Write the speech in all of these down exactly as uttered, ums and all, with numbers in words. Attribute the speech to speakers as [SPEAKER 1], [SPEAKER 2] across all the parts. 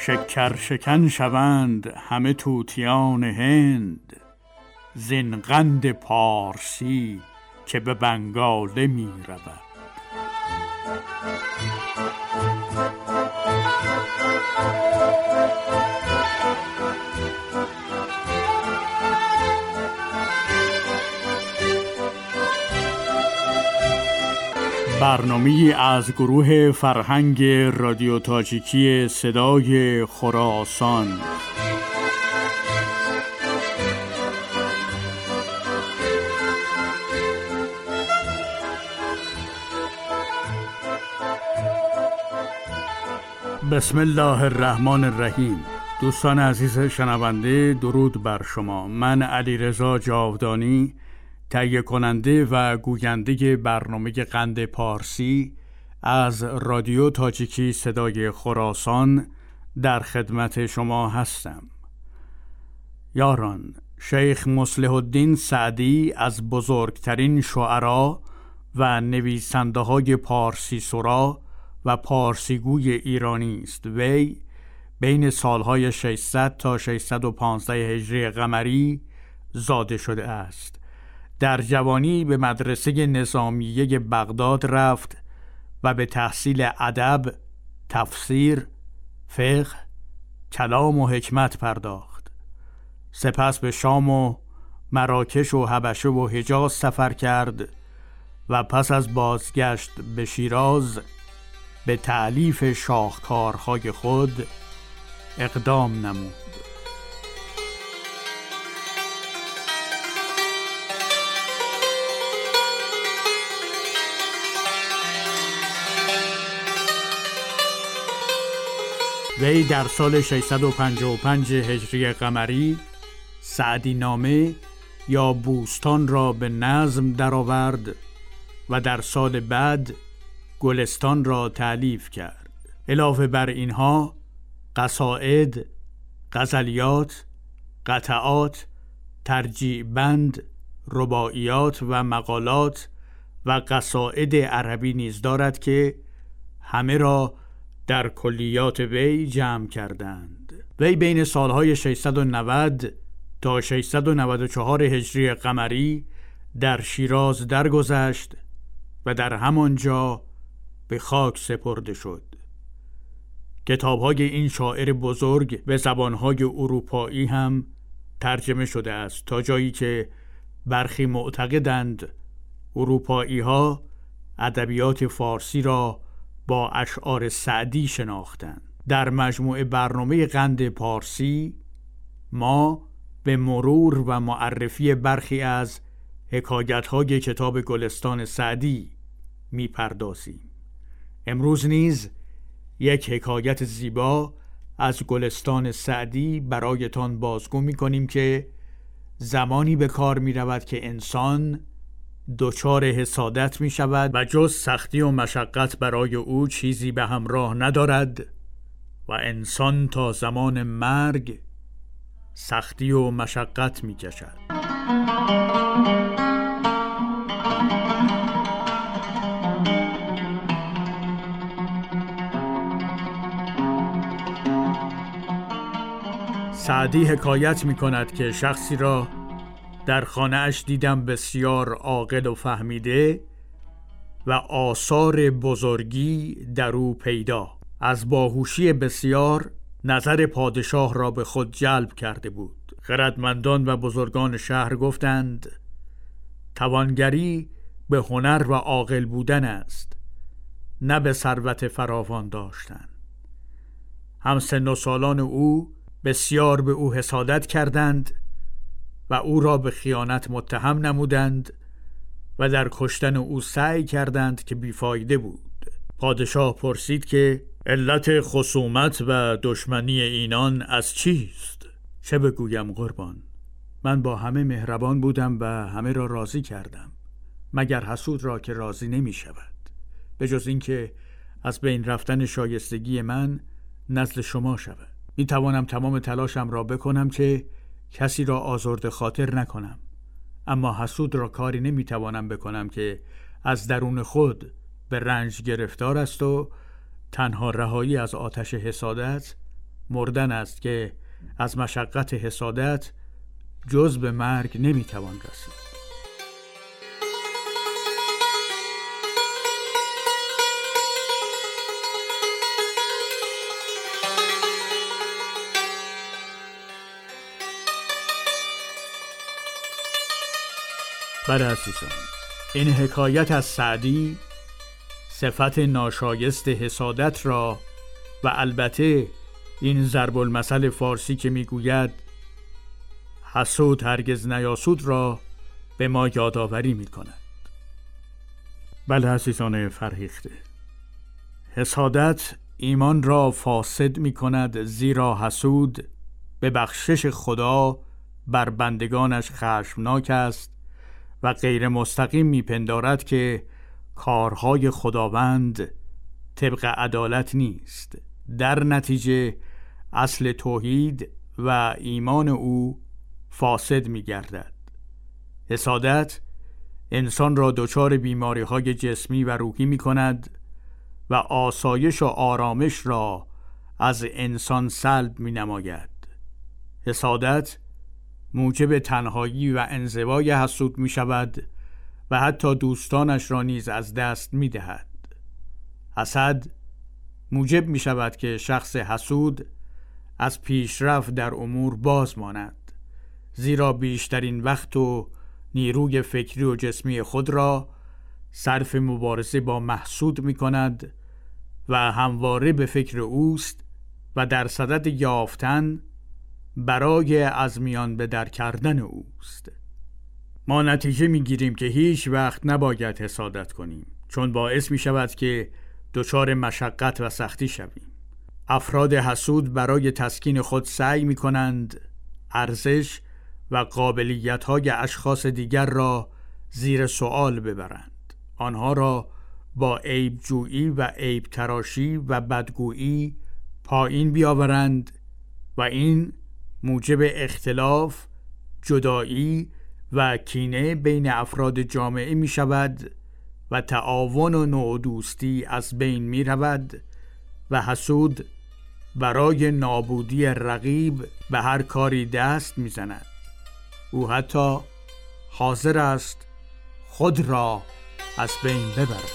[SPEAKER 1] شکر شکن شوند همه طوطیان هند، زین قند پارسی که به بنگاله می رود. برنامه‌ای از گروه فرهنگ رادیو تاجیکی صدای خراسان. بسم الله الرحمن الرحیم. دوستان عزیز شنونده، درود بر شما. من علیرضا جاودانی، تهیه کننده و گوینده برنامه قند پارسی از رادیو تاجیکی صدای خراسان در خدمت شما هستم. یاران، شیخ مصلح الدین سعدی از بزرگترین شعرا و نویسنده های پارسی سرا و پارسیگوی ایرانی است. وی بین سالهای ششصد تا ششصد و پانزده هجری قمری زاده شده است. در جوانی به مدرسه نظامیه بغداد رفت و به تحصیل ادب، تفسیر، فقه، کلام و حکمت پرداخت. سپس به شام و مراکش و حبشه و حجاز سفر کرد و پس از بازگشت به شیراز به تألیف شاهکارهای خود اقدام نمود. وی در سال ششصد و پنجاه و پنج هجری قمری سعدی نامه یا بوستان را به نظم درآورد و در سال بعد گلستان را تألیف کرد. علاوه بر اینها قصائد، غزلیات، قطعات، ترجیع بند، رباعیات و مقالات و قصائد عربی نیز دارد که همه را در کلیات وی جمع کردند. وی بین سالهای ششصد و نود تا ششصد و نود و چهار هجری قمری در شیراز درگذشت و در همانجا به خاک سپرده شد. کتاب‌های این شاعر بزرگ به زبان‌های اروپایی هم ترجمه شده است، تا جایی که برخی معتقدند اروپایی‌ها ادبیات فارسی را با اشعار سعدی شناختند. در مجموعه برنامه قند پارسی ما به مرور و معرفی برخی از حکایت‌های کتاب گلستان سعدی می‌پردازیم. امروز نیز یک حکایت زیبا از گلستان سعدی برایتان بازگو می‌کنیم که زمانی به کار می‌رود که انسان دچار حسادت می شود و جز سختی و مشقت برای او چیزی به همراه ندارد و انسان تا زمان مرگ سختی و مشقت می کشد. سعدی حکایت می کند که شخصی را در خانه اش دیدم بسیار عاقل و فهمیده و آثار بزرگی در او پیدا. از باهوشی بسیار نظر پادشاه را به خود جلب کرده بود. خردمندان و بزرگان شهر گفتند توانگری به هنر و عاقل بودن است، نه به ثروت فراوان داشتن. همسن و سالان او بسیار به او حسادت کردند و او را به خیانت متهم نمودند و در کشتن او سعی کردند که بیفایده بود. پادشاه پرسید که علت خصومت و دشمنی اینان از چیست؟ چه بگویم قربان؟ من با همه مهربان بودم و همه را راضی کردم، مگر حسود را که راضی نمی شود، به جز این که از بین رفتن شایستگی من نزد شما شود. می توانم تمام تلاشم را بکنم که کسی را آزرده خاطر نکنم، اما حسود را کاری نمی توانم بکنم که از درون خود به رنج گرفتار است و تنها رهایی از آتش حسادت مردن است که از مشقت حسادت جز به مرگ نمیتوان رسید. بله عزیزان، این حکایت از سعدی صفت ناشایست حسادت را و البته این ضرب المثل فارسی که میگوید حسود هرگز نیاسود را به ما یادآوری میکند. بله عزیزان فرهیخته، حسادت ایمان را فاسد میکند، زیرا حسود به بخشش خدا بر بندگانش خشمناک است و غیر مستقیم میپندارد که کارهای خداوند طبق عدالت نیست. در نتیجه اصل توحید و ایمان او فاسد میگردد. حسادت انسان را دچار بیماری‌های جسمی و روحی میکند و آسایش و آرامش را از انسان سلب مینماید. حسادت موجب تنهایی و انزوای حسود می شود و حتی دوستانش را نیز از دست می دهد. حسد موجب می شود که شخص حسود از پیشرفت در امور باز ماند، زیرا بیشترین وقت و نیروی فکری و جسمی خود را صرف مبارزه با محسود می کند و همواره به فکر اوست و در صدد یافتن برای از میان به در کردن اوست. ما نتیجه میگیریم که هیچ وقت نباید حسادت کنیم، چون باعث می شود که دچار مشقت و سختی شویم. افراد حسود برای تسکین خود سعی می کنند ارزش و قابلیت های اشخاص دیگر را زیر سوال ببرند، آنها را با عیب جویی و عیب تراشی و بدگویی پایین بیاورند و این موجب اختلاف، جدایی و کینه بین افراد جامعه می شود و تعاون و نوع دوستی از بین می رود و حسود برای نابودی رقیب به هر کاری دست می زند. او حتی حاضر است خود را از بین ببرد.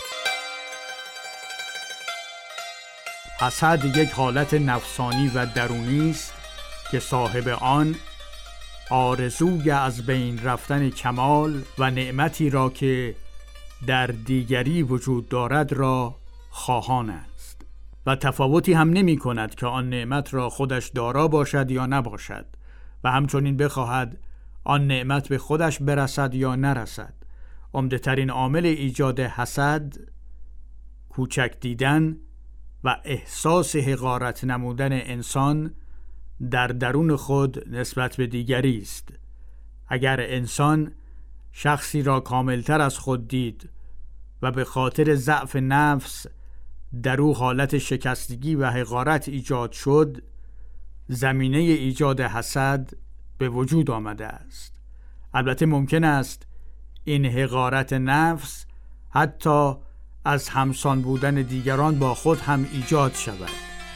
[SPEAKER 1] حسد یک حالت نفسانی و درونی است که صاحب آن آرزوی از بین رفتن کمال و نعمتی را که در دیگری وجود دارد را خواهان است و تفاوتی هم نمی کند که آن نعمت را خودش دارا باشد یا نباشد و همچنین بخواهد آن نعمت به خودش برسد یا نرسد. عمده‌ترین عامل ایجاد حسد کوچک دیدن و احساس حقارت نمودن انسان در درون خود نسبت به دیگری است. اگر انسان شخصی را کاملتر از خود دید و به خاطر ضعف نفس در او حالت شکستگی و حقارت ایجاد شد، زمینه ایجاد حسد به وجود آمده است. البته ممکن است این حقارت نفس حتی از همسان بودن دیگران با خود هم ایجاد شود.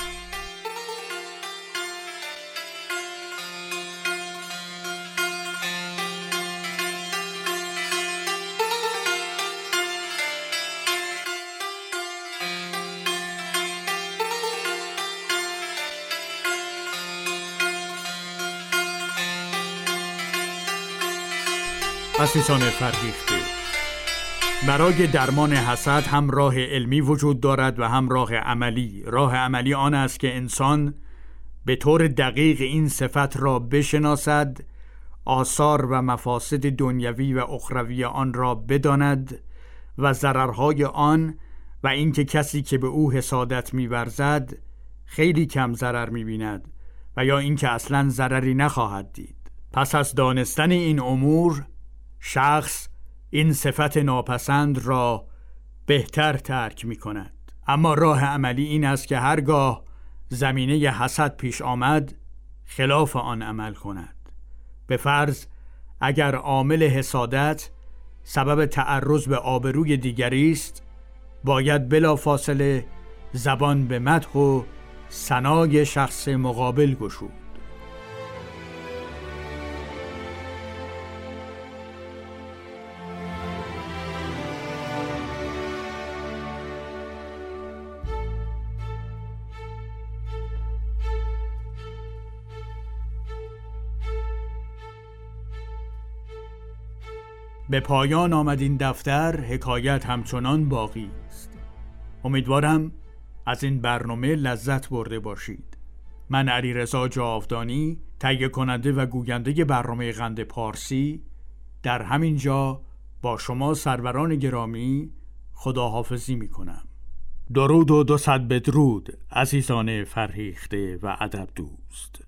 [SPEAKER 1] عزیزان فرهیخته، برای درمان حسد هم راه علمی وجود دارد و هم راه عملی. راه عملی آن است که انسان به طور دقیق این صفت را بشناسد، آثار و مفاسد دنیوی و اخروی آن را بداند و ضررهای آن و اینکه کسی که به او حسادت می‌ورزد خیلی کم ضرر می‌بیند و یا اینکه اصلاً ضرری نخواهد دید. پس از دانستن این امور شخص این صفت ناپسند را بهتر ترک می کند. اما راه عملی این است که هرگاه زمینه حسد پیش آمد خلاف آن عمل کند. به فرض اگر عامل حسادت سبب تعرض به آبروی دیگری است، باید بلا فاصله زبان به مدح و ثنای شخص مقابل گشود. به پایان آمد این دفتر، حکایت همچنان باقی است. امیدوارم از این برنامه لذت برده باشید. من علیرضا جاودانی، تهیه کننده و گوینده برنامه قند پارسی، در همین جا با شما سروران گرامی خداحافظی می کنم. درود و دو صد بدرود عزیزان فرهیخته و ادب دوست.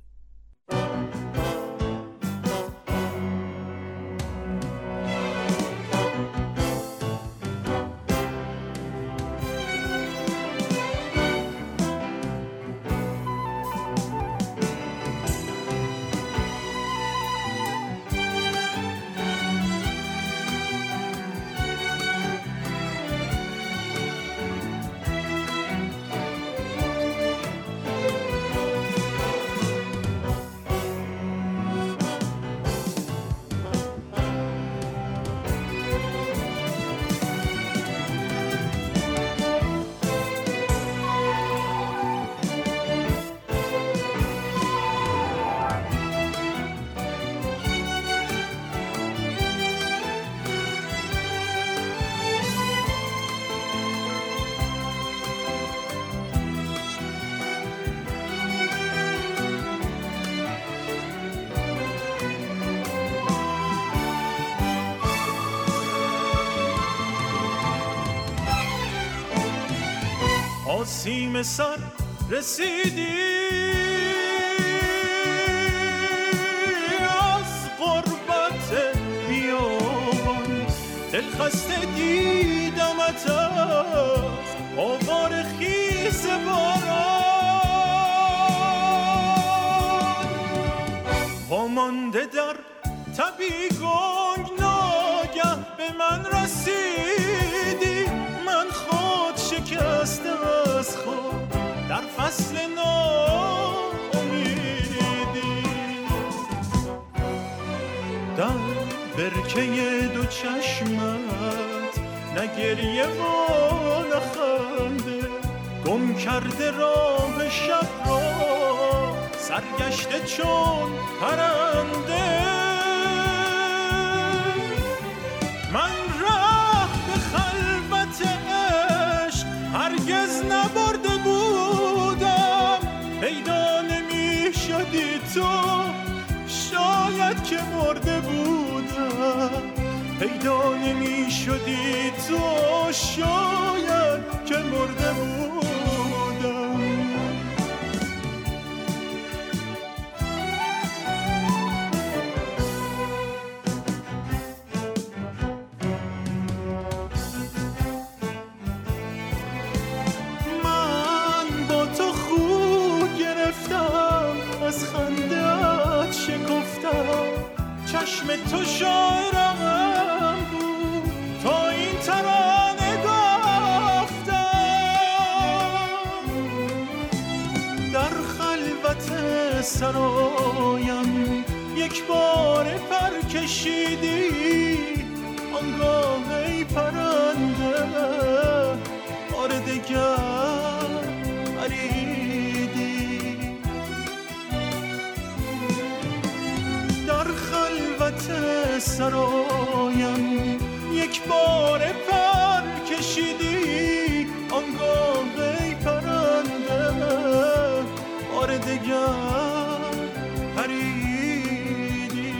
[SPEAKER 2] آسیم سر رسیدی از غربت بیابان، دلخسته دیدمت از آوار خیز باران، وامانده در تبی گنگ ناگه به من رسیدی، من خود شکسته از خود در فصل ناامیدی، در برکه دو چشمت نه گریه و نه خنده، گم کرده راه شب را سرگشته چون پرنده، من راه به خلوت عشق هرگز نبرده بودم، پیدا نمی شدی تو شاید که مرده بودم، پیدا نمی شدی تو شاید که مرده بودم. از خنده‌ات شکفتم، چشم تو شاعرم بود تا این ترانه گفتم، در خلوت سرایم یک بار پر کشیدی، آنگاه ای پرنده بار دگر پریدی، در خلوت سرایم یک بار پر کشیدی، آنگاه ای پرنده بار دگر پریدی،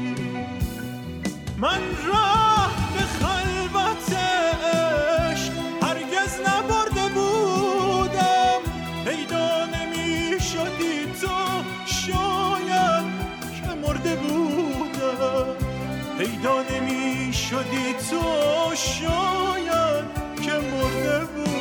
[SPEAKER 2] من راه به خلوت عشق هرگز نبرده بودم، پیدا نمی شدی تو شاید که مرده بودم، پیدا نمی شدی تو شاید که مرده بودم.